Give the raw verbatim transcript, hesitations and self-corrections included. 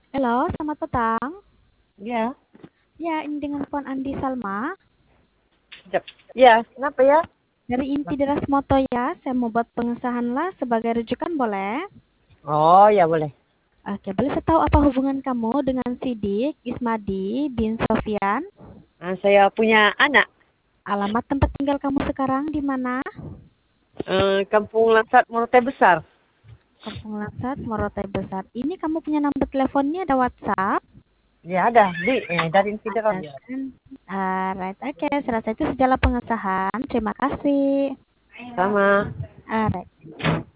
Halo, selamat petang. Ya, Ya, ini dengan Puan Andi Salma sekejap. Ya, kenapa ya? dari Inti Deras Moto ya. Saya mau buat pengesahan lah sebagai rujukan boleh? Oh, ya boleh. Oke, boleh saya tahu apa hubungan kamu dengan Sidik, Ismadi, bin Sofian? Nah, saya punya anak, Alamat tempat tinggal kamu sekarang di mana? eh, Kampung Lansat Morotai Besar. Kampung Lansat, Morotai Besar. Ini kamu punya nomor teleponnya, ada WhatsApp? Ya, ada di eh, dari federal. Ada kan? Alright, oke. Saya rasa itu segala pengesahan. Terima kasih. Sama. Alright.